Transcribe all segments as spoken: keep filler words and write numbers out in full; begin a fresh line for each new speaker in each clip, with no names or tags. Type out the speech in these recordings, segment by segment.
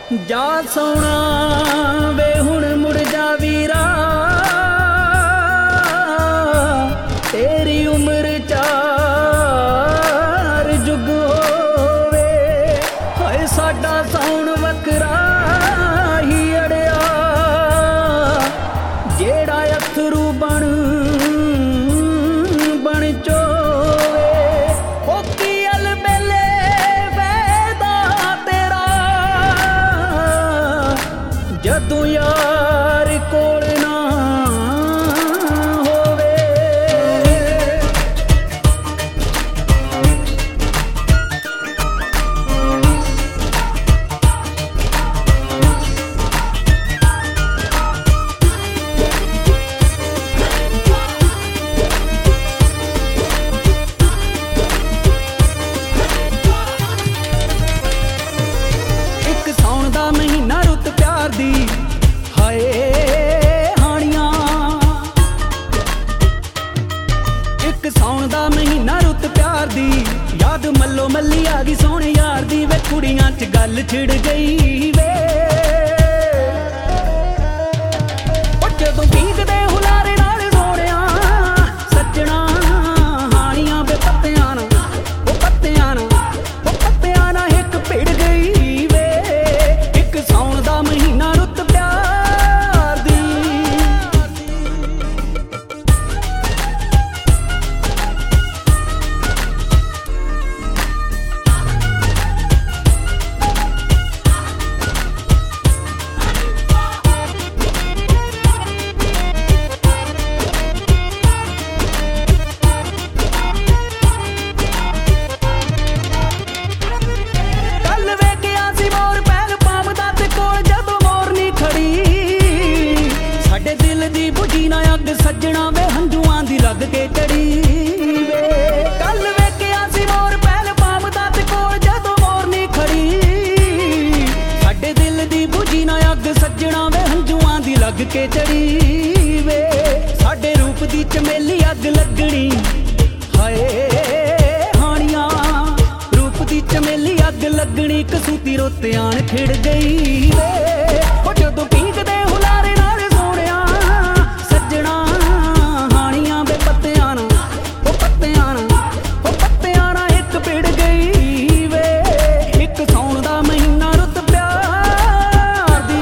जा सोना वे हुण मुड़ जा वीरा, तेरी उम्र चार जुग होवे। हाय साडा सौण वकरा ही अड़िया, जेड़ा अथरू बन बन चोवे। ओ की अलबेले वैदा तेरा, जदों यार कोल ना होवे। एक सौण दा महीना रुत प्यार दी, हाय हानियां। एक सौण दा महीना रुत प्यार दी, याद मल्लो मल्ली आ गई सोहणे यार दी। वे कुड़ियां च गल छिड़ गई वे, ओ जदों पीकदे हुलारे नाल सोहणिया सज्जणा हानियां। वे पत्तियां ना ओ पत्तियां ना ओ पत्तियां ना हिक भिड़ गई वे। एक सौण दा महीना रुत प्यार दी। कल वेखिया सी मोर पैल पामदा ते कोल जदों मोर नी खड़ी। साडे दिल दी बुझी ना अग सज्जणा वे हंझूआं दी रग के चढ़ी वे। कल वेखिया सी मोर पैल पामदा ते कोल जदों मोर नी खड़ी। साडे दिल दी बुझी ना अग सज्जणा वे हंझूआं दी लग के चढ़ी वे। साडे रूप दी चमेली अग लगणी, हाय हानियां। रूप दी चमेली अग लगणी, कसूती रोते आण खिड़ गई वे। ओ जदों पीकदे हुलारे नाल सोहणिया सज्जणा हानियां। वे पत्तियां ना ओ पत्तियां ना ओ पत्तियां ना हिक भिड़ गई वे। एक सौण दा महीना रुत प्यार दी।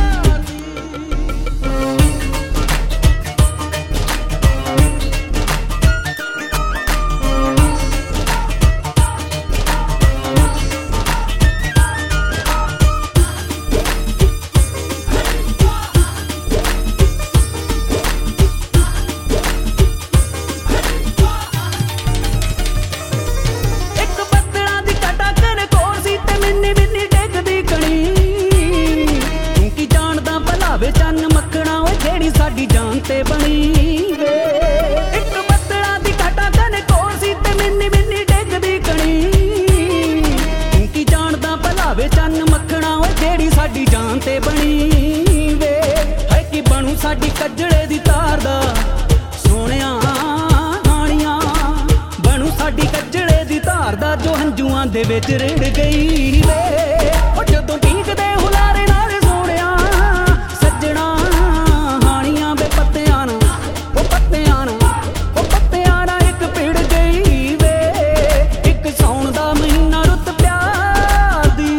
ਇੱਕ ਬੱਦਲਾਂ ਦੀ ਕਟਾਕਣ ਕੋਲ ਸੀ ਤੇ ਮਿੰਨੀ ਮਿੰਨੀ ਡਿੱਗਦੀ ਕਣੀ। ਤੂੰ ਕੀ ਜਾਣਦਾ ਭਲਾ ਵੇ ਚੰਨ ਮੱਖਣਾ ਓਏ ਜਿਹੜੀ ਸਾਡੀ ਜਾਨ ਤੇ ਬਣੀ ਵੇ। ਇੱਕ ਬੱਦਲਾਂ ਦੀ ਕਟਾਕਣ ਕੋਲ ਸੀ ਤੇ ਮਿੰਨੀ ਮਿੰਨੀ ਡਿੱਗਦੀ ਕਣੀ। ਤੂੰ ਕੀ ਜਾਣਦਾ ਭਲਾ ਵੇ ਚੰਨ ਮੱਖਣਾ ਓਏ ਜਿਹੜੀ ਸਾਡੀ ਜਾਨ ਤੇ ਬਣੀ ਵੇ। ਹਾਏ ਕੀ ਬਣੂ ਸਾਡੀ ਕੱਜੜੇ ਦੀ ਤਾਰ ਦਾ ਸੋਹਣਿਆ ਹਾਣੀਆਂ। ਬਣੂ ਸਾਡੀ ਕੱਜੜੇ ਦੀ ਧਾਰ ਦਾ ਜੋ ਹੰਝੂਆਂ ਦੇ ਵਿੱਚ ਰਿੜ ਗਈ ਵੇ। ਉਹ ਜਦੋਂ ਪੀਕਦੇ ਹੁਲਾਰੇ ਨਾਲ ਸੋਹਣਿਆ ਸੱਜਣਾ ਹਾਣੀਆਂ। ਵੇ ਪੱਤਿਆਂ ਨਾ ਉਹ ਪੱਤਿਆਂ ਨਾ ਉਹ ਪੱਤਿਆਂ ਨਾ ਇੱਕ ਭਿੜ ਗਈ ਵੇ। ਇੱਕ ਸੌਣ ਦਾ ਮਹੀਨਾ ਰੁੱਤ ਪਿਆਰ ਦੀ।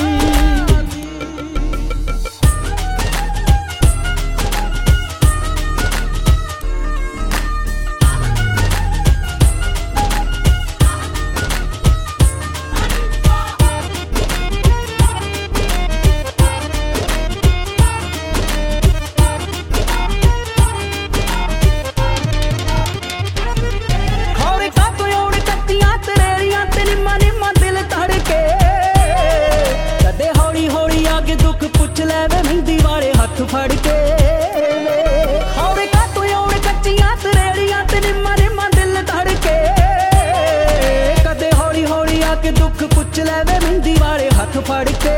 ਖੌਰੇ ਕਾਤੋਂ ਆਉਣ ਕੱਚੀਆਂ ਤਰੇੜੀਆਂ ਤੇ ਨਿੰਮਾਂ ਨਿੰਮਾਂ ਦਿਲ ਧੜਕੇ। ਕਦੇ ਹੌਲੀ ਹੌਲੀ ਆ ਕੇ ਦੁੱਖ ਪੁੱਛ ਲੈ ਵੇ ਮਹਿੰਦੀ ਵਾਲੇ ਹੱਥ ਫੜ ਕੇ। ਖੌਰੇ ਕਾਤੋਂ ਆਉਣ ਕੱਚੀਆਂ ਤਰੇੜੀਆਂ ਤੇ ਨਿੰਮਾਂ ਨਿੰਮਾਂ ਦਿਲ ਧੜਕੇ। ਕਦੇ ਹੌਲੀ ਹੌਲੀ ਆ ਕੇ ਦੁੱਖ ਪੁੱਛ ਲੈ ਵੇ ਮਹਿੰਦੀ ਵਾਲੇ ਹੱਥ ਫੜ ਕੇ।